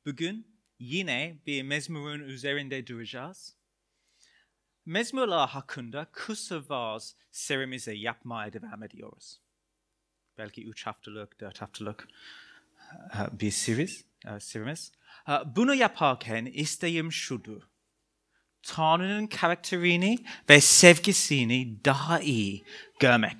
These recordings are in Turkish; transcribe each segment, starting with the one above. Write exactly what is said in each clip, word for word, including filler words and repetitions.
Bugün yine bir mezmurun üzerinde duracağız. Mezmurlar hakkında kısa vaaz serimize yapmaya devam ediyoruz. Belki üç haftalık, dört haftalık bir serimiz. serimiz. Bunu yaparken isteğim şudur. Tanrı'nın karakterini ve sevgisini daha iyi görmek.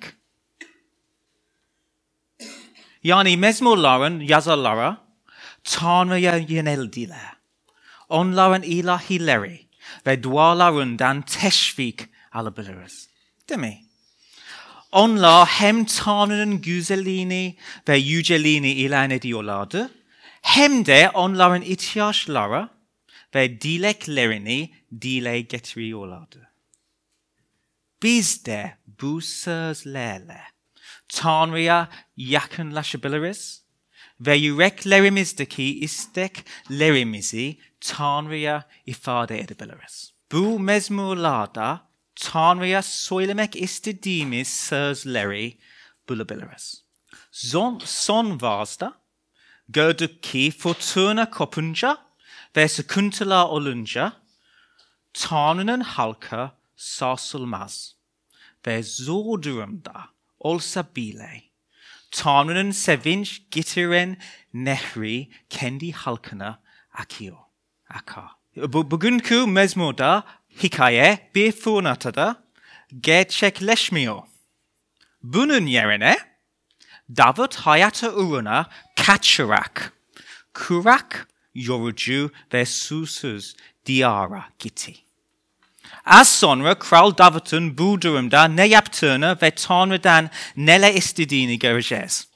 Yani mezmurların yazarları Tanrı'ya yöneldiler. Onların ilahileri ve dualarından teşvik alabiliriz. Değil mi? Onlar hem Tanrı'nın güzelliğini ve yüceliğini ilan ediyorlardı, hem de onların ihtiyaçları ve dileklerini dile getiriyorlardı. Biz de bu sözlerle Tanrı'ya yakınlaşabiliriz ve yüreklerimizdeki isteklerimizi Tanrı'ya ifade edebiliriz. Bu mezmurlarda Tanrı'ya söylemek istediğimiz sözleri bulabiliriz. Son, son vaazda gördük ki fırtına kopunca ve sıkıntılar olunca Tanrı'nın halkı sarsılmaz ve zor durumda olsa bile Tanrı'nın sevinç getiren nehri kendi halkına akıyor, akar. Bugünkü mezmurda hikaye bir fırtınada gerçekleşmiyor. Bunun yerine David hayatı uğruna kaçarak, kurak, yorucu ve susuz diyara gitti. Az sonra Kral David'in bu durumda ne yaptığını ve Tanrı'dan neler istediğini göreceğiz.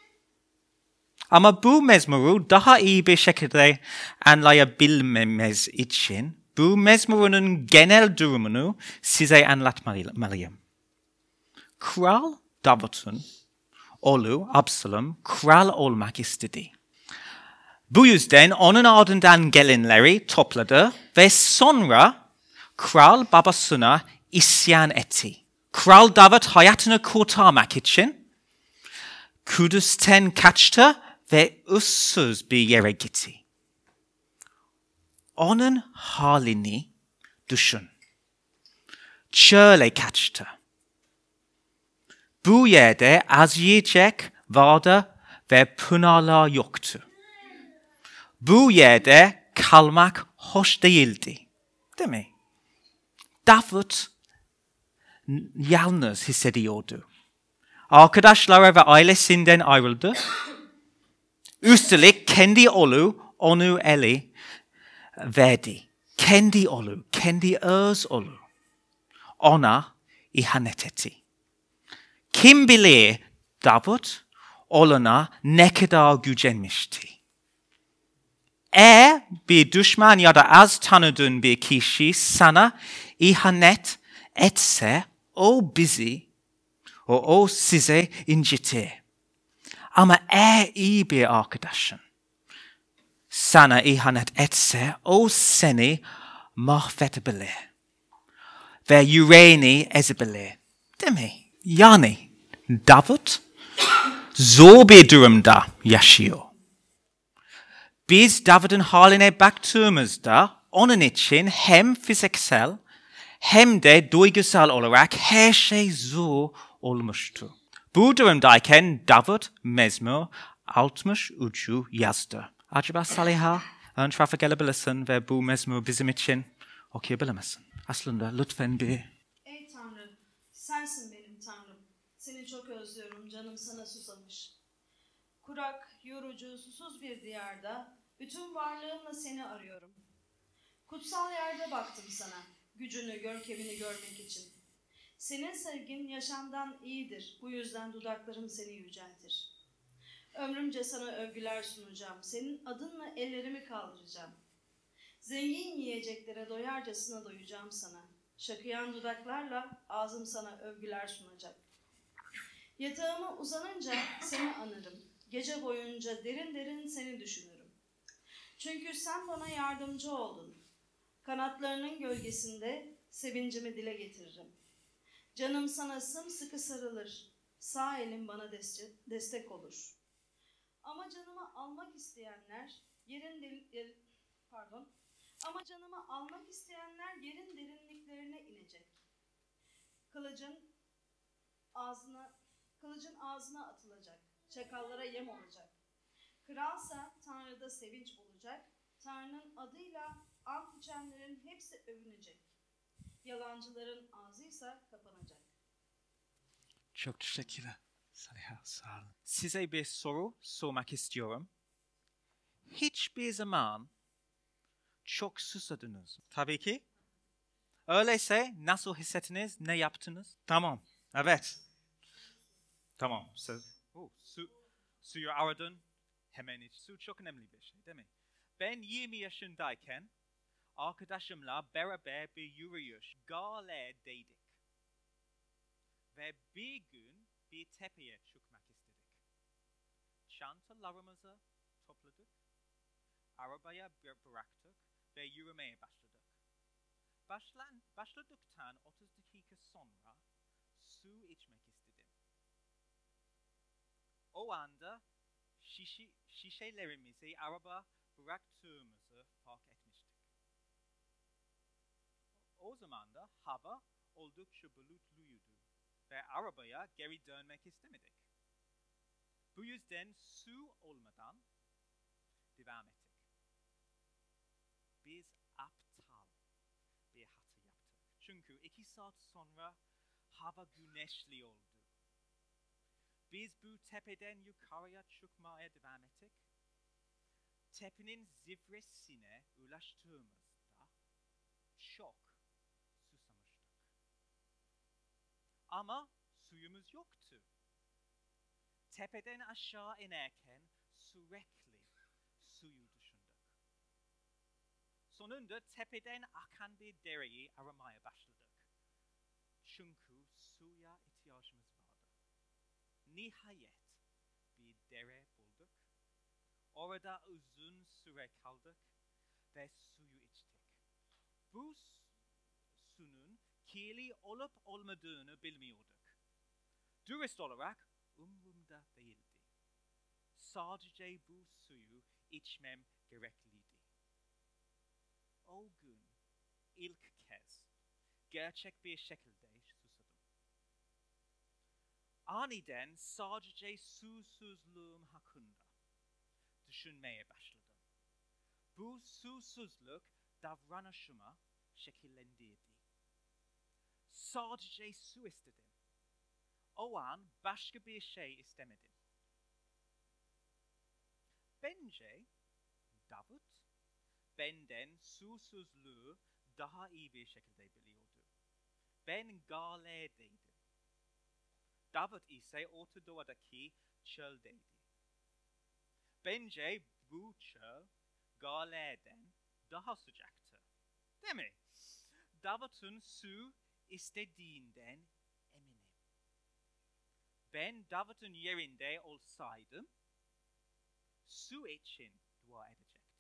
Ama bu mezmuru daha iyi bir şekilde anlayabilmemiz için bu mezmurun genel durumunu size anlatmalıyım. Kral David'in oğlu Absalom kral olmak istedi. Bu yüzden onun ardından gelenleri topladı ve sonra kral babasına isyan etti. Kral David hayatını kurtarmak için Kudüs'ten kaçtı ve ıssız bir yere gitti. Onun halini düşün. Çöle kaçtı. Bu yerde az yiyecek vardı ve pınarlar yoktu. Bu yerde kalmak hoş değildi. Değil mi? David yalnız hissediyordu. Arkadaşları ve ailesinden ayrıldı. Üstelik kendi oğlu onu ele verdi. Kendi oğlu, kendi öz oğlu ona ihanet etti. Kim bilir David oğluna ne kadar gücenmişti. Eğer bir düşman ya da az tanıdığın bir kişi sana ihanet etse o bizi, o, o size incitir. Ama eğer iyi bir arkadaşın sana ihanet etse o seni mahvedebilir ve yüreğini ezebilir. Değil mi? Yani David zor bir durumda yaşıyor. Biz David'in haline baktığımızda onun için hem fiziksel hem de duygusal olarak her şey zor olmuştu. Bu durumdayken David mezmur altmış üçü yazdı. Acaba Saliha ön tarafa gelebilirsin ve bu mezmur bizim için okuyabilir misin? Aslında lütfen bir... Ey Tanrı, sensin benim Tanrım. Seni çok özlüyorum, canım sana susamış. Kurak, yorucu, susuz bir diyarda bütün varlığımla seni arıyorum. Kutsal yerde baktım sana, gücünü, görkemini görmek için. Senin sevgin yaşamdan iyidir, bu yüzden dudaklarım seni yüceltir. Ömrümce sana övgüler sunacağım, senin adınla ellerimi kaldıracağım. Zengin yiyeceklere doyarcasına doyacağım sana. Şakıyan dudaklarla ağzım sana övgüler sunacak. Yatağıma uzanınca seni anırım. Gece boyunca derin derin seni düşünürüm. Çünkü sen bana yardımcı oldun. Kanatlarının gölgesinde sevincimi dile getiririm. Canım sana sımsıkı sarılır. Sağ elim bana destek olur. Ama canımı almak isteyenler yerin del- yer- pardon. Ama canımı almak isteyenler yerin derinliklerine inecek. Kılıcın ağzına kılıcın ağzına atılacak. Çakallara yem olacak. Kralsa Tanrı'da sevinç bulacak. Tanrı'nın adıyla ant içenlerin hepsi övünecek. Yalancıların ağzıysa kapanacak. Çok teşekkürler. Saliha, sağ olun. Size bir soru sormak istiyorum. Hiçbir zaman çok susadınız. Tabii ki. Öyleyse nasıl hissettiniz, ne yaptınız? Tamam, evet. Tamam. Su, oh, su, suyu aradın, hemen iç. Su çok önemli bir şey, değil mi? Ben yirmi yaşındayken arkadaşımla beraber bir yürüyüş Gale'deydik. Ve bir gün bir tepeye çıkmak istedik. Çantalarımızı topladık, arabaya bıraktık ve yürümeye başladık. Başlan, başladıktan otuz dakika sonra su içmek istedim. O anda şişi, şişelerimizi araba bıraktığımızı fark etmiştik. O zaman da hava oldukça bulutluydu ve arabaya geri dönmek istemedik. Bu yüzden su olmadan devam ettik. Biz aptal bir hata yaptık. Çünkü iki saat sonra hava güneşli oldu. Biz bu tepeden yukarıya çıkmaya devam ettik. Tepenin zirvesine ulaştığımızda çok susamıştık. Ama suyumuz yoktu. Tepeden aşağı inerken sürekli suyu düşündük. Sonunda tepeden akan bir dereyi aramaya başladık. Çünkü suya ihtiyacımız vardı. Nihayet bir dere bulduk. Orada uzun süre kaldık ve suyu içtik. Bu sunun kirli olup olmadığını bilmiyorduk. Dürüst olarak umurumda değildi. Sadece bu suyu içmem gerekliydi. O gün ilk kez gerçek bir şekilde susadım. Aniden sadece susuzluğum hakkında düşünmeye başladım. Bu susuzluk davranışıma şekillendirdi. Sadece su istedim. O an başka bir şey istemedim. Bence Davut benden susuzluğu daha iyi bir şekilde biliyordu. Ben Gale'deydim. Davut ise Orta Doğu'daki çöldeydi. Bence bu çöl Gale'den daha sıcaktı. Değil mi? Davut'un su istediğinden eminim. Ben Davut'un yerinde olsaydım su için dua edecektim.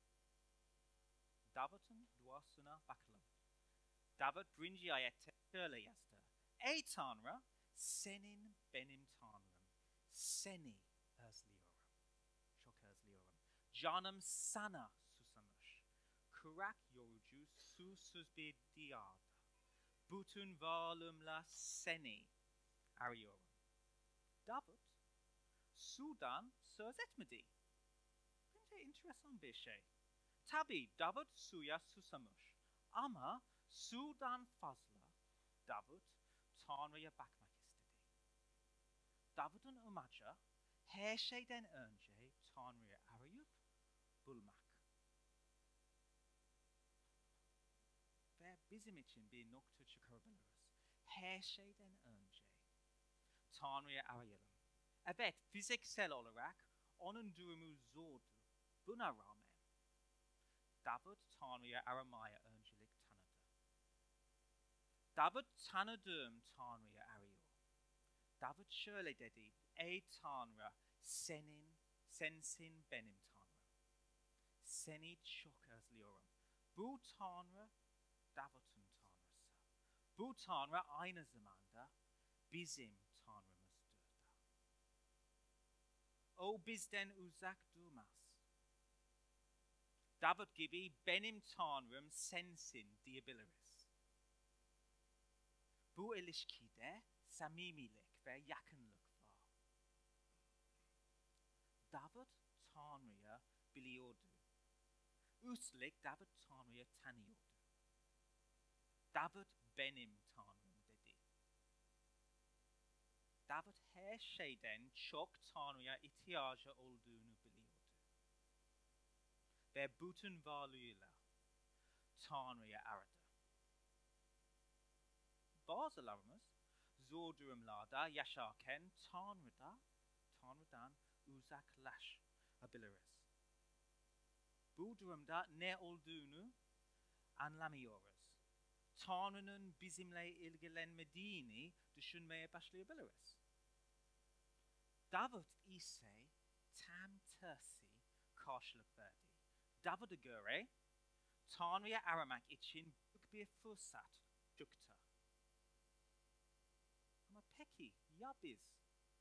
Davut'un duasına bakalım. Davut birinci ayette şöyle yazdı. Ey Tanrı, senin benim Tanrım. Seni özlüyorum. Çok özlüyorum. Canım sana susamış. Kurak yorucu, susuz bir diyarda. Bütün varlığımla seni arıyorum. Davut sudan söz etmedi. Bence enteresan bir şey. Tabii Davut suya susamış. Ama sudan fazla Davut Tanrı'ya bakmak istedi. Davut'un amacı her şeyden önce Tanrı'yı arayıp bulmak. Ve bizim için bir nokta çıkarabiliriz. Her şeyden önce Tanrı'yı arayalım. Evet, fiziksel olarak onun durumu zordu. Buna rağmen Davut Tanrı'yı aramaya öncelik tanıdı. Davut tanıdığım Tanrı'yı arıyor. Davut şöyle dedi. Ey Tanrı, senin, sensin benim Tanrım. Seni çok özlüyorum. Bu Tanrı Davut'un Tanrısı. Bu Tanrı aynı zamanda bizim Tanrımızdır da. O bizden uzak durmaz. Davut gibi benim Tanrım sensin diyebiliriz. Bu ilişkide samimilik ve yakınlık var. Davut Tanrı'yı biliyordu. Üstelik Davut Tanrı'yı tanıyordu. Davut benim Tanrım dedi. Davut her şeyden çok Tanrı'ya ihtiyacı olduğunu biliyordu. Ve bütün varlığıyla Tanrı'yı aradı. Bazılarımız zor durumlarda yaşarken Tanrı'da, Tanrı'dan uzaklaşabiliriz. Bu durumda ne olduğunu anlamıyoruz. Tanrı'nın bizimle ilgilenmediğini düşünmeye başlayabiliriz. Davut ise tam tersi karşılık verdi. Davut'a göre Tanrı'yı aramak için büyük bir fırsat çıktı. Ama peki ya biz?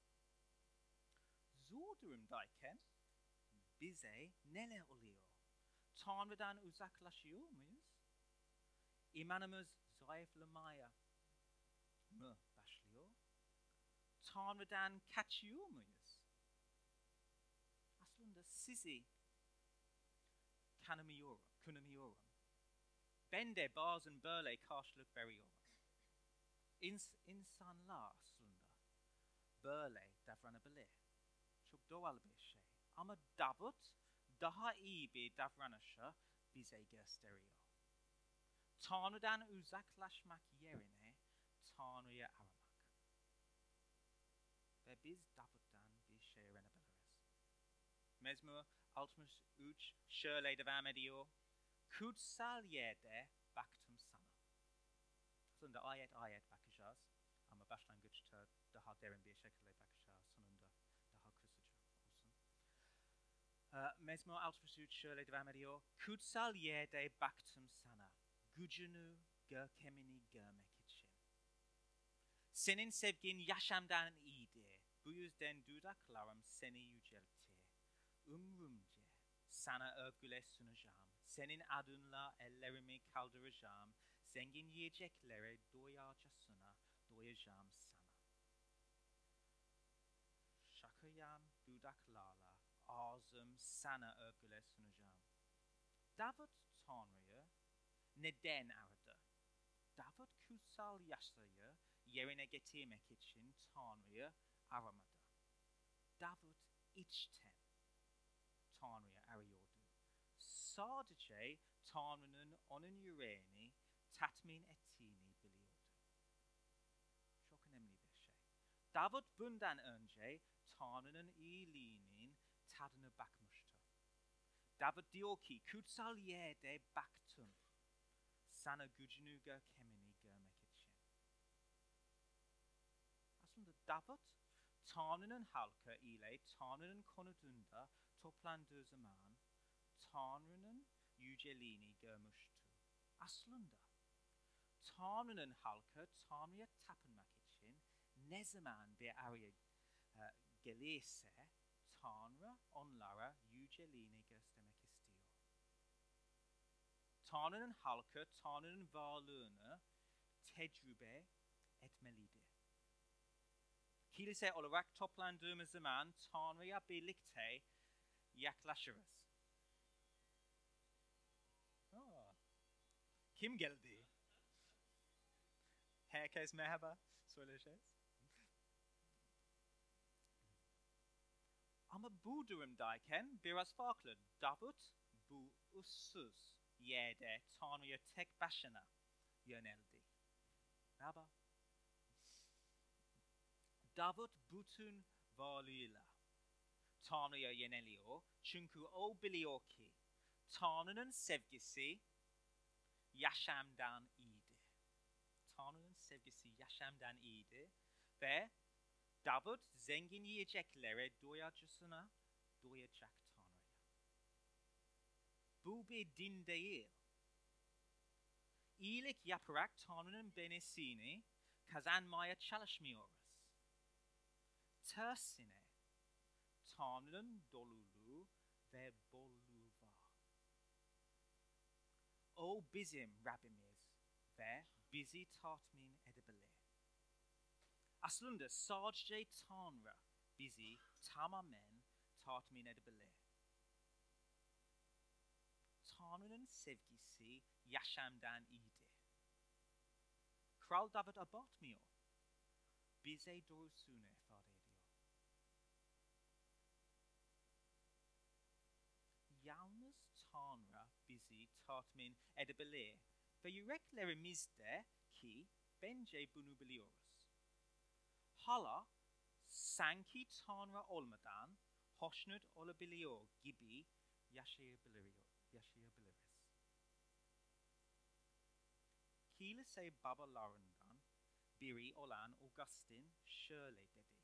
Zor durumdayken bize neler oluyor? Tanrı'dan uzaklaşıyor muyuz? İmanımız zayıflamaya mı başlıyor? Tanrı'dan kaçıyor muyuz? Aslında sizi tanımıyorum, tanımıyorum. Ben de bazen böyle karşılık veriyorum. İns- insanlar aslında böyle davranabilir. Çok doğal bir şey. Ama Davut daha iyi bir davranışı bize gösteriyor. Tanrı'dan uzaklaşmak yerine Tanrı'yı aramak. Ve biz Davut'tan bir şey öğrenebiliriz. Mezmur altmış üç şöyle devam ediyor. Kutsal yerde baktım sana. Aslında ayet ayet bakacağız. Ama başlangıçta daha derin bir şekilde bakacağız. Sonunda daha kısaca olsun. Uh, Mezmur altmış üç şöyle devam ediyor. Kutsal yerde baktım sana. Gücünü, görkemini görmek için. Senin sevgin yaşamdan iyidir. Bu yüzden dudaklarım seni yüceltir. Umrumca sana övgüler sunacağım. Senin adınla ellerimi kaldıracağım. Zengin yiyeceklere doyarcasına doyacağım sana. Şakayan dudaklarla ağzım sana övgüler sunacağım. Davut Tanrı'yı neden aradı? Davut kutsal yasayı yerine getirmek için Tanrı'yı aramadı. Davut içten Tanrı'yı arıyordu. Sadece Tanrı'nın onun yüreğini tatmin ettiğini biliyordu. Çok önemli bir şey. Davut bundan önce Tanrı'nın iyiliğinin tadına bakmıştı. Davut diyor ki kutsal yerde baktım sana gücünü görkemini görmek için. Aslında Davut Tanrı'nın halkı ile Tanrı'nın konutunda toplandığı zaman Tanrı'nın yüceliğini görmüştü. Aslında Tanrı'nın halkı Tanrı'ya tapınmak için ne zaman bir araya uh, gelirse Tanrı onlara yüceliğini göstermek istiyor. Tanrı'nın halkı Tanrı'nın varlığını tecrübe etmelidir. Kilise olarak toplandığımız zaman Tanrı'ya birlikte yaklaşırız. Aa, kim geldi? Herkes merhaba söyleyeceğiz. Ama bu durumdayken biraz farklı. Davut bu ıssız yerde Tanrı'ya tek başına yöneldi. Merhaba. Davut bütün varlığıyla Tanrı'ya yöneliyor. Çünkü o biliyor ki Tanrı'nın sevgisi yaşamdan iyidir. Tanrı'nın sevgisi yaşamdan iyidir ve Davut zengin yiyeceklere doyacısına doyacak Tanrı'ya. Bu bir din değil. İyilik yaparak Tanrı'nın beğenisini kazanmaya çalışmıyoruz. Tersine Tanrı'nın doluluğu ve bolluğu var. o bizim Rabbimiz ve bizi tatmin edebilir. Aslında sadece Tanrı bizi tamamen tatmin edebilir. Tanrı'nın sevgisi yaşamdan iyidir. Kral David abartmıyor. Bize doğrusunu ifade ediyor. Yalnız Tanrı bizi tatmin edebilir ve yüreklerimizde ki bence bunu biliyoruz. Hala sanki Tanrı olmadan hoşnut olabiliyor gibi yaşayabiliyor, yaşayabiliriz. Kilise babalarından biri olan Augustine şöyle dedi.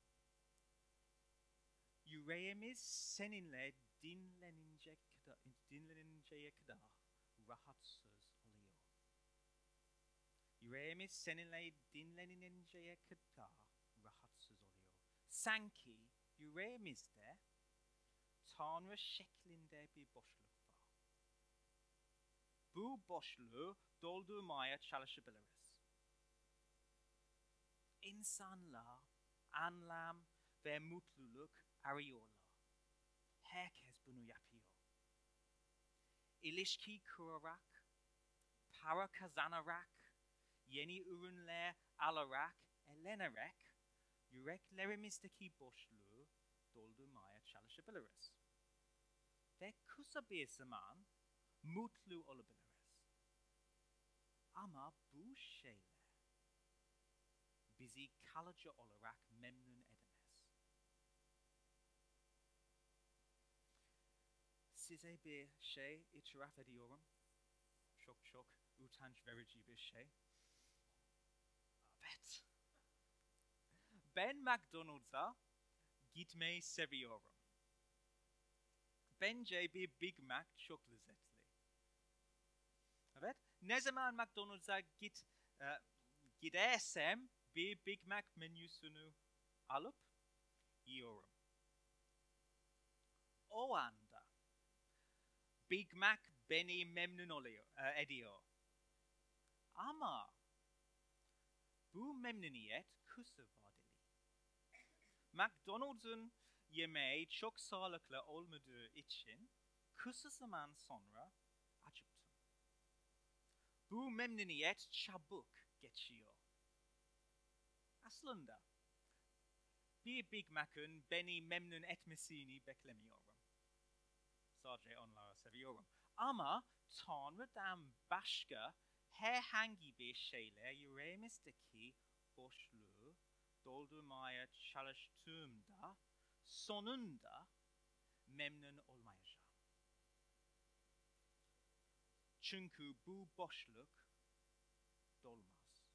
Yüreğimiz seninle dinlenince kadar, dinleninceye kadar rahatsız oluyor. Yüreğimiz seninle dinleninceye kadar rahatsız oluyor. Sanki yüreğimizde Tanrı şeklinde bir boşluk var. Bu boşluğu doldurmaya çalışabiliriz. İnsanlar anlam ve mutluluk arıyorlar. Herkes bunu yapıyor. İlişki kurarak, para kazanarak, yeni ürünler alarak, eğlenerek yüreklerimizdeki boşluğu doldurmaya çalışabiliriz. Ve kısa bir zaman mutlu olabiliriz. Ama bu şeyler bizi kalıcı olarak memnun edemez. Size bir şey itiraf ediyorum. Çok çok utanç verici bir şey. Evet. Ben McDonald's'a gitmeyi seviyorum. Bence bir Big Mac çok lezzetli. Evet. Ne zaman McDonald's'a git, e, gidersem bir Big Mac menüsünü alıp yiyorum. O anda Big Mac beni memnun oluyor, e, ediyor. Ama bu memnuniyet kısa vadeli. McDonald's'ın yemeği çok sağlıklı olmadığı için kısa zaman sonra acıktım. Bu memnuniyet çabuk geçiyor. Aslında bir Big Mac'ın beni memnun etmesini beklemiyorum. Sadece onları seviyorum. Ama Tanrı'dan başka herhangi bir şeyle yüreğimizdeki boşluğu doldurmaya çalıştığımda sonunda memnun olmayacağım. Çünkü bu boşluk dolmaz.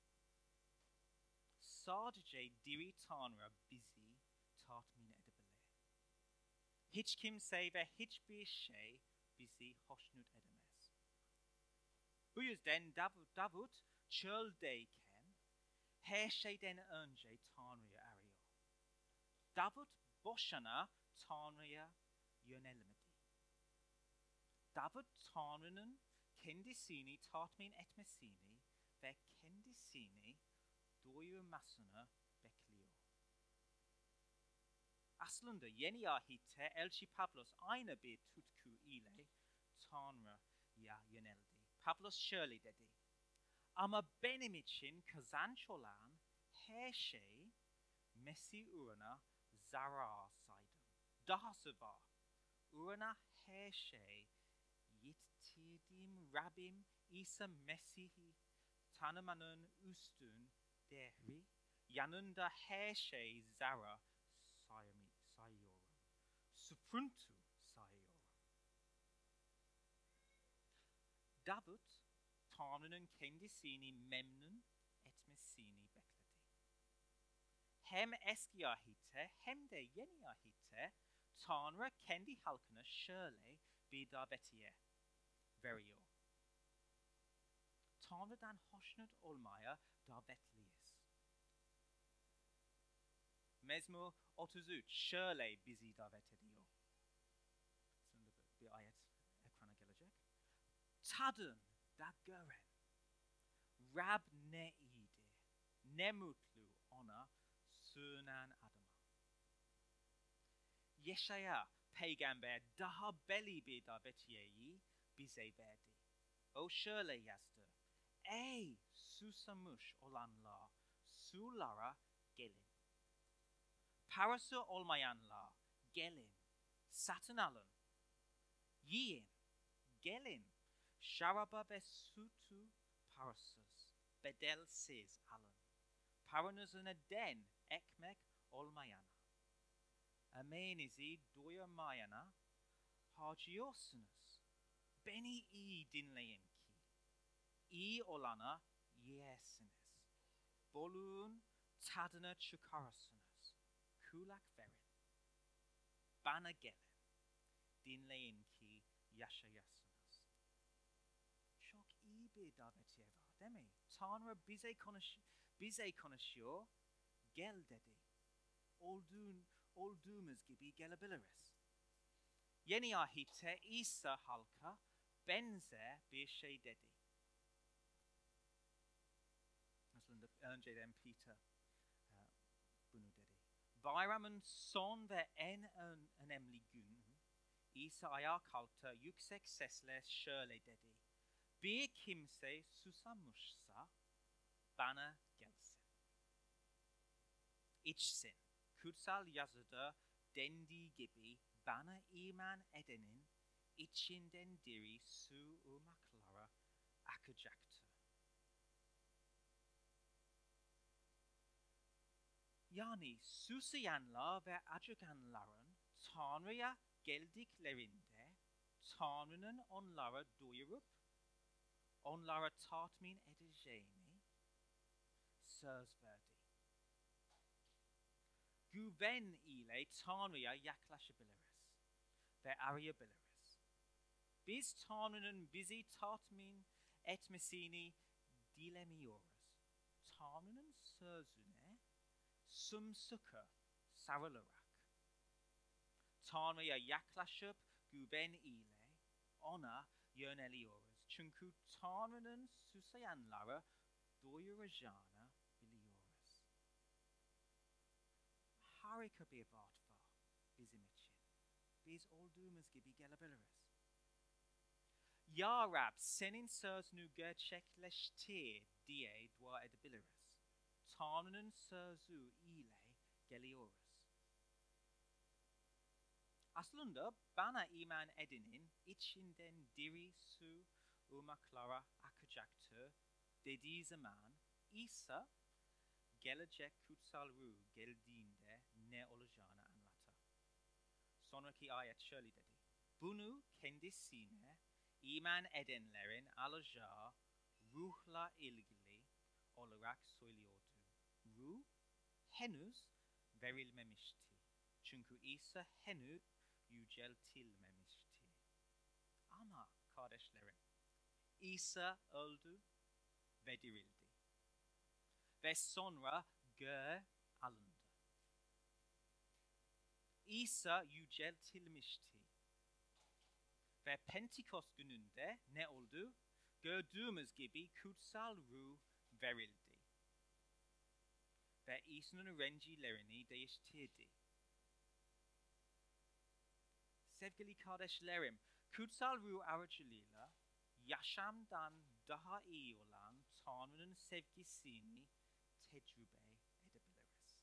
Sadece diri Tanrı bizi tatmin edebilir. Hiç kimse ve hiçbir şey bizi hoşnut edemez. Bu yüzden Davut, Davut çöldeyken her şeyden önce Tanrı'yı arıyor. Davut boşuna Tanrı'ya yönelmedi. Davut Tanrı'nın kendisini tatmin etmesini ve kendisini doyurmasını bekliyor. Aslında Yeni Ahit'te Elçi Pavlos aynı bir tutku ile Tanrı'ya yöneldi. Pavlos şöyle dedi. Ama benim için kazanç olan her şey Mesih uğruna zarar saydım. Dahası var. Uğruna her şey yitirdiğim Rabbim İsa Mesih'i tanımanın üstün değeri yanında her şey zarar sayıyorum. Süprüntü sayıyorum. Davut, Tanrı'nın kendisini memnun etmesini bekledi. Hem eski ahit'te hem de yeni ahit'te Tanrı kendi halkına şöyle bir davetiye veriyor. Tanrı'dan hoşnut olmaya davetliyiz. Mezmur otuz üç şöyle bizi davet ediyor. Şimdi bir ayet ekrana gelecek. Tadın da gören. Rab ne iyiydi, ne mutlu ona sunan adıma. Yeşaya peygamber daha belli bir davetiyeyi bize verdi. O şöyle yazdı. Ey susamış olanlar, sulara gelin. Parası olmayanlar gelin, satın alın. Yiyin, gelin. Şaraba ve sütü parasız, bedelsiz alın. Paranızı neden ekmek olmayana, emeğinizi doyurmayana harcıyorsunuz. Beni iyi dinleyin ki, iyi olana yersiniz. Bolluğun tadını çıkarırsınız. Kulak verin. Bana gelin. Dinleyin ki yaşayasınız. Çok iyi bir davetiye var değil mi? Tanrı bize, konuş, bize konuşuyor. Gel dedi. Olduğun, olduğumuz gibi gelebiliriz. Yeni ahitte İsa halka benzer bir şey dedi. Aslında önceden Peter uh, bunu dedi. Bayramın son ve en önemli günü İsa ayağa kalktı, yüksek sesle şöyle dedi. Bir kimse susamışsa bana gelsin. İçsin. Kutsal yazıda dendiği gibi bana iman edenin içinden diri su ırmaklara akacaktır. Yani susayanlar ve acıkanların Tanrı'ya geldiklerinde Tanrı'nın onları doyurup onlara tatmin edeceğini söz verdi. Güven ile Tanrı'ya yaklaşabiliriz ve arayabiliriz. Biz Tanrı'nın bizi tatmin etmesini dilemiyoruz. Tanrı'nın sözüne sımsıkı sarılarak Tanrı'ya yaklaşıp güven ile ona yöneliyoruz. Çünkü Tanrı'nın susayanları doyuracağını biliyoruz. Harika bir vaat var bizim için. Biz olduğumuz gibi gelebiliriz. Ya Rab senin sözünü gerçekleştir diye dua edebiliriz. Tanrı'nın sözü ile geliyoruz. Aslında bana iman edenin içinden diri su ırmaklara akacaktır dediği zaman İsa gelecek kutsal ruh geldiğinde ne olacağını anlatır. Sonraki ayet şöyle dedi. Bunu kendisine iman edenlerin alacağı ruhla ilgili olarak söylüyordu. Ruh henüz verilmemişti. Çünkü İsa henüz yüceltilmemişti. Ama kardeşlerim, İsa öldü ve dirildi. Ve sonra göğe alındı. İsa yüceltilmişti. Ve Pentekost gününde ne oldu? Gördüğümüz gibi kutsal ruh verildi. Ve İsa'nın öğrencilerini değiştirdi. Sevgili kardeşlerim, kutsal ruh aracılığıyla yaşamdan daha iyi olan Tanrı'nın sevgisini tecrübe edebiliriz.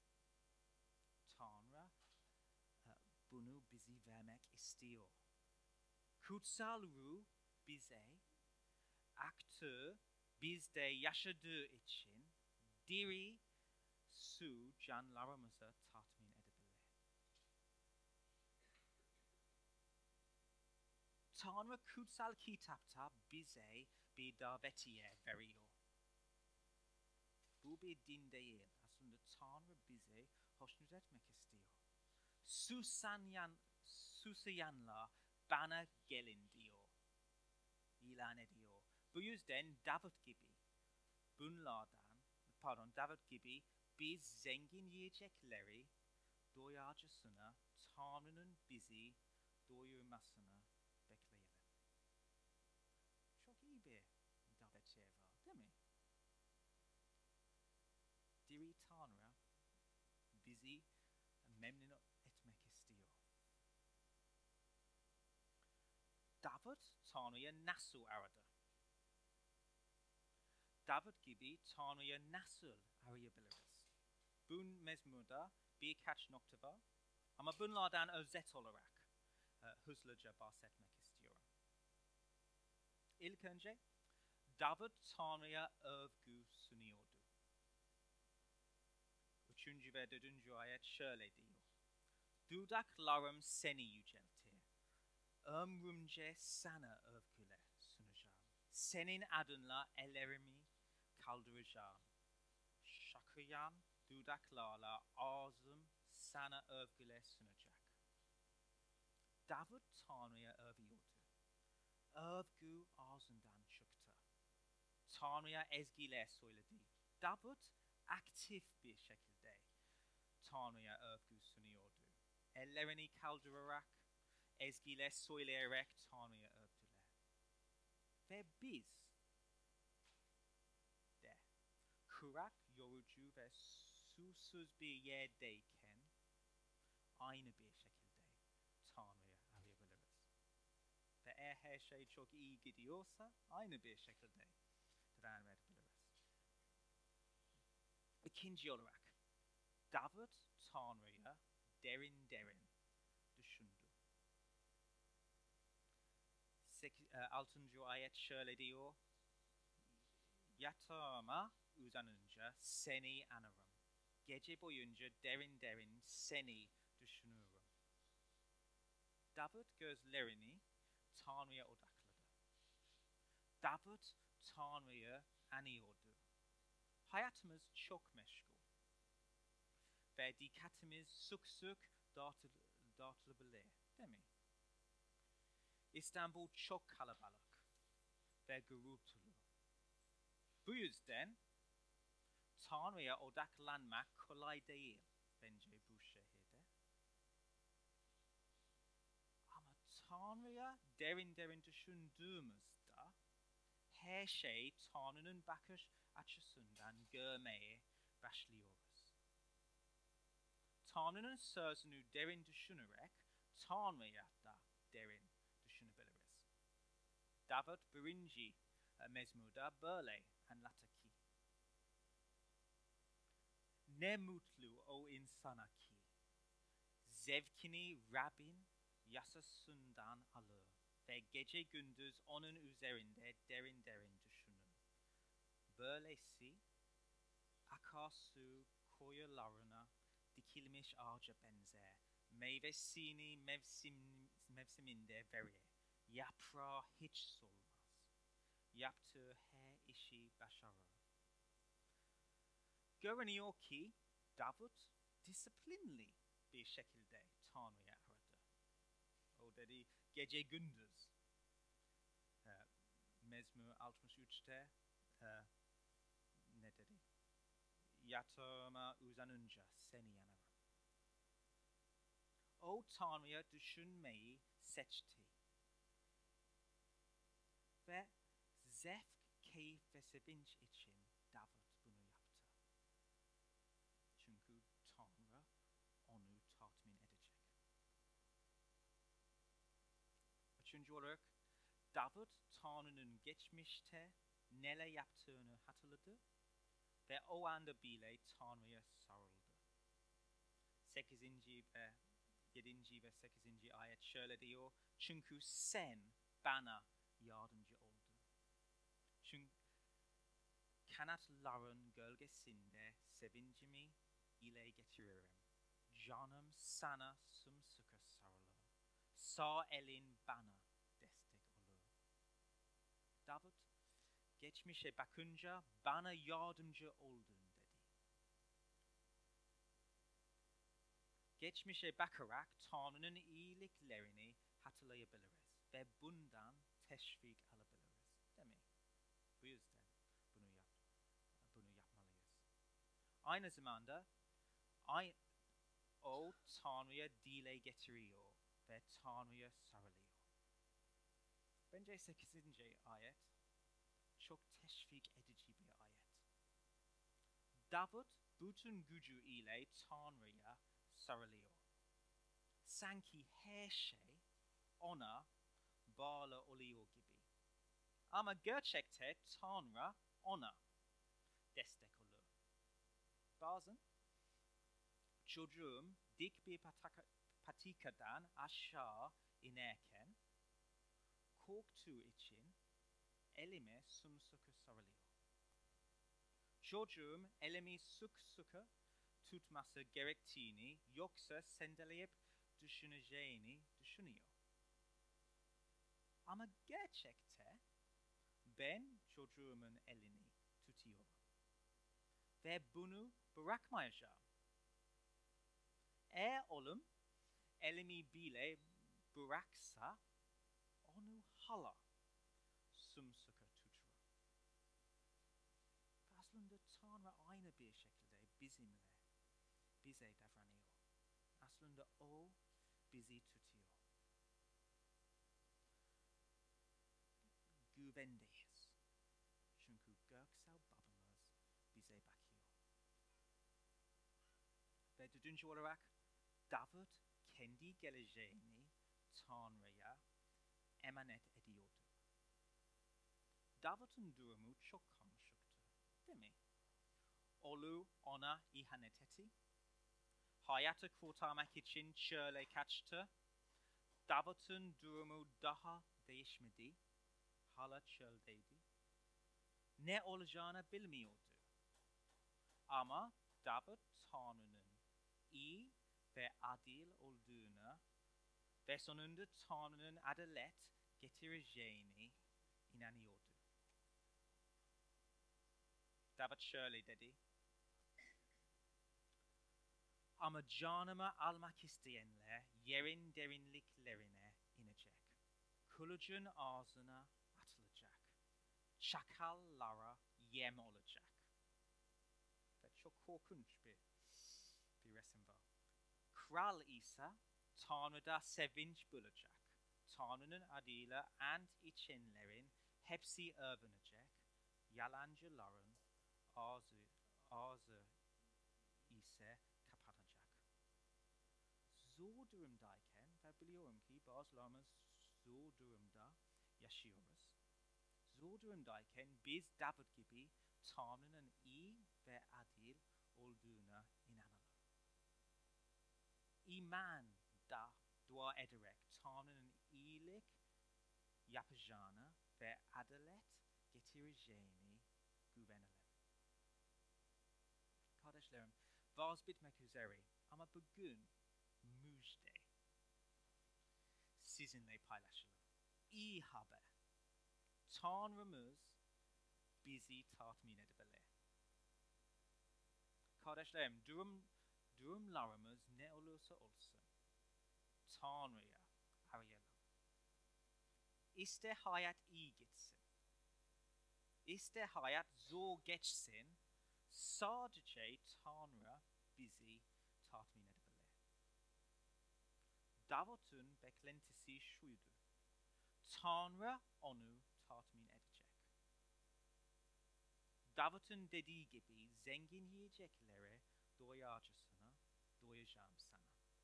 Tanrı bunu bize vermek istiyor. Kutsal ruh bize aktı, bizde yaşadığı için diri su canlarımızı tatmin edebilir. Tanrı kutsal kitapta bize bir davetiye veriyor. Bu bir din değil. Aslında Tanrı bize hoşnut etmek istiyor. Susayan, susayanlar bana gelin diyor. İlan ediyor. Bu yüzden David gibi bunlardan, pardon David gibi biz zengin yiyecekleri doyarcasına Tanrı'nın bizi doyurmasını bekleyelim. Çok iyi bir bizi memnun etmek istiyor. David Tanrı'ya nasıl aradı? David gibi Tanrı'ya nasıl arayabiliriz? Bu mezmurda birkaç nokta var ama bunlardan özet olarak e, hızlıca bahsetmek istiyorum. İlk önce David Tanrı'ya övgü sunuyordu. Üçüncü ve dördüncü ayet şöyle diyor. Dudaklarım seni yüceltir. Ömrümce sana övgüler sunacağım. Senin adınla ellerimi kaldıracağım. Şakıyan dudaklarla ağzım sana övgüler sunacak. David Tanrı'ya övüyordu. Övgü ağzından çıktı. Tanrı'ya ezgiler söyledi. David aktif bir şekilde Tanrı'ya övgü sunuyordu. Ellerini kaldırarak, ezgiler söyleyerek Tanrı'ya övdüler. Ve biz de kurak, yorucu ve susuz bir yerdeyken aynı bir şekilde Tanrı'ya arayabiliriz. Ve eğer her şey çok iyi gidiyorsa aynı bir şekilde devam edebiliriz. İkinci olarak David Tanrı'ya derin derin düşündü. Altıncı ayet şöyle diyor. Yatağıma uzanınca seni anarım. Gece boyunca derin derin seni düşünürüm. David gözlerini Tanrı'ya odakladı. David Tanrı'yı anıyordu. Hayatımız çok meşgul. Ve dikkatimiz sık sık dağıtılabilir, değil mi? İstanbul çok kalabalık ve gürültülü. Bu yüzden Tanrı'ya odaklanmak kolay değil bence bu şehirde. Ama Tanrı'ya derin derin düşündüğümüzde her şey Tanrı'nın bakış açısından görmeye başlıyoruz. Tanrı'nın sözünü derin düşünerek Tanrı'ya da derin düşünebiliriz. David birinci mezmurda böyle anlatır ki, ne mutlu o insana ki zevkini Rabbin yasasından alır ve gece gündüz onun üzerinde derin derin düşünür. Böylesi akarsu kuyularına dikilmiş ağaca benzer. Meyvesini mevsim, mevsiminde verir. Yaprağı hiç solmaz. Yaptığı her işi başarır. Görünüyor ki David disiplinli bir şekilde Tanrı'ya aradı. O dedi gece gündüz. Uh, Mezmur altmış üçte uh, ne dedi? Yatağıma uzanınca seni anarım. O Tanrı'ya düşünmeyi seçti. Ve zevk, keyif ve sevinç için David bunu yaptı. Çünkü Tanrı onu tatmin edecek. Üçüncü olarak David Tanrı'nın geçmişte neler yaptığını hatırladı ve o anda bile Tanrı'ya sarıldı. Sekizinci ve yedinci ve sekizinci ayet şöyle diyor. Çünkü sen bana yardımcı oldun. Çünkü kanatların gölgesinde sevincimi ile getiririm. Canım sana sımsıkı sarılır. Sağ elin bana destek olur. David geçmişe bakınca bana yardımcı oldun dedi. Geçmişe bakarak Tanrı'nın iyiliklerini hatırlayabiliriz ve bundan teşvik alabiliriz, değil mi? Bu yüzden bunu yap, bunu yapmalıyız. Aynı zamanda o Tanrı'ya dile getiriyor ve Tanrı'ya sarılıyor. Bence sekizinci ayet çok teşvik edici bir ayet. David bütün gücü ile Tanrı'ya sarılıyor. Sanki her şey ona bağlı oluyor gibi. Ama gerçekte Tanrı ona destek oluyor. Bazen çocuğum dik bir pataka, patikadan aşağı inerken korktuğu için elime sımsıkı sarılıyor. Çocuğum elimi sık sıkı tutması gerektiğini yoksa sendeleyip düşüneceğini düşünüyor. Ama gerçekte ben çocuğumun elini tutuyorum. Ve bunu bırakmayacağım. Eğer oğlum elimi bile bıraksa onu hala sımsıkı tutuyor. Aslında Tanrı aynı bir şekilde bizimle, bize davranıyor. Aslında o bizi tutuyor. Güvendeyiz. Çünkü göksel babamız bize bakıyor. Ve dördüncü olarak David kendi geleceğini Tanrı'ya emanet ediyordu. David'in durumu çok karmaşıktı, değil mi? Oğlu ona ihanet etti. Hayatı kurtarmak için çöle kaçtı. David'in durumu daha değişmedi. Hala çöldeydi. Ne olacağını bilmiyordu. Ama David Tanrı'nın iyi ve adil olduğunu ve sonunda Tanrı'nın adalet getireceğini inanıyordu. David şöyle dedi. Ama canımı almak isteyenler yerin derinliklerine inecek. Kılıcın ağzına atılacak. Çakallara yem olacak. Ve çok korkunç bir, bir resim var. Kral ise Tanrı'da sevinç bulacak. Tanrı'nın adıyla ant içenlerin hepsi övünecek. Yalancıların ağzı, ağzı ise kapatacak. Zor durumdayken ve biliyorum ki bazılarımız zor durumda yaşıyoruz. Zor durumdayken biz David gibi Tanrı'nın iyi ve adil olduğuna inanalım. İman da dua ederek Tanrı'nın iyilik yapacağını ve adalet getireceğini güvenelim. Kardeşlerim, vaaz bitmek üzere ama bugün müjde sizinle paylaşalım. İyi haber. Tanrımız bizi tatmin edebilir. Kardeşlerim, durum, durumlarımız ne olursa olsun Tanrı'ya arayalım. İster hayat iyi gitsin, ister hayat zor geçsin, sadece Tanrı bizi tatmin edebilir. David'in beklentisi şuydu. Tanrı onu tatmin edecek. David'in dediği gibi zengin yiyeceklere doyacısına doyacağım sana.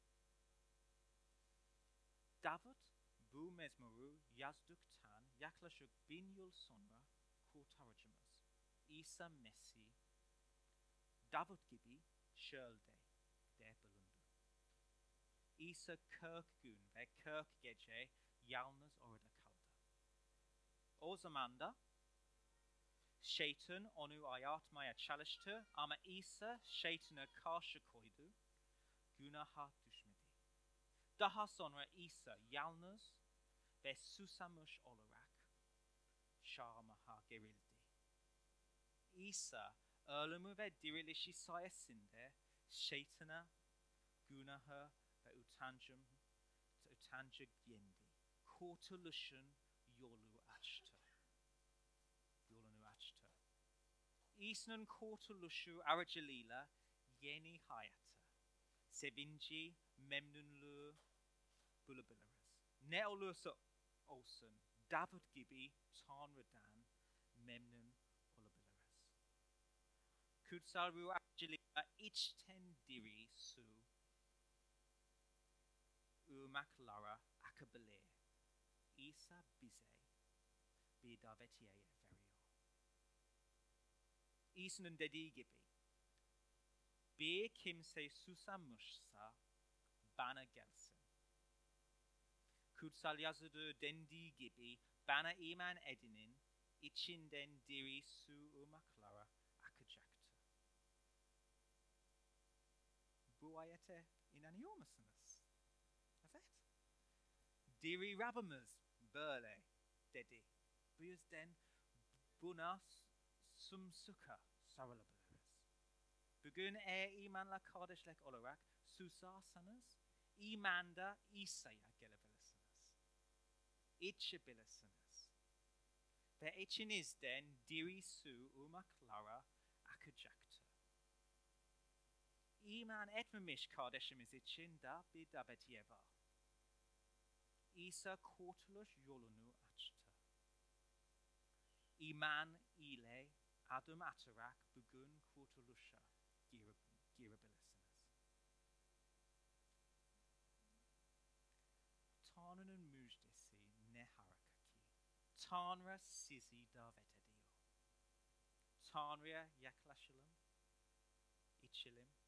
David bu mezmuru yazdıktan yaklaşık bin yıl sonra kurtarıcımız İsa Mesih David gibi çölde de bulundu. İsa kırk gün ve kırk gece yalnız orada kaldı. O zaman da şeytan onu ayartmaya çalıştı ama İsa şeytana karşı koydu, günaha düşmedi. Daha sonra İsa yalnız ve susamış olarak çarmıha gerildi. İsa ölümü ve dirilişi sayesinde şeytana, günahı ve utancım, utancı yendi. Kurtuluşun yolu açtı. Yolunu açtı. İsa'nın kurtuluşu aracılığıyla yeni hayatı, sevinci, memnunluğu bulabiliriz. Ne olursa olsun David gibi Tanrı'dan memnun olabiliriz. Kutsal ruh aracılığıyla ich ten diri su umak lara akabale isa bize be davetie verio. Isen dedi gibi be kimse susamışsa bana gelsin. Kutsal yazıda dendiği gibi bana iman edinin içinden diri su ırmaklara akacaktır. Bu ayete inanıyor musunuz? Evet. Diri Rabbimiz böyle dedi. Bu yüzden buna sımsıkı sarılabiliriz. Bugün eğer imanla kardeşlik olarak susarsanız imanda İsa'ya gelebilirsiniz. İçebilirsiniz. Ve içinizden diri su ırmaklara akacaktır. İman etmemiş kardeşimiz için de bir davetiye var. İsa kurtuluş yolunu açtı. İman ile adım atarak bugün kurtuluşa girebilirsiniz. Tanrı'nın müjdesi ne harika ki Tanrı sizi davet ediyor. Tanrı'ya yaklaşalım, içelim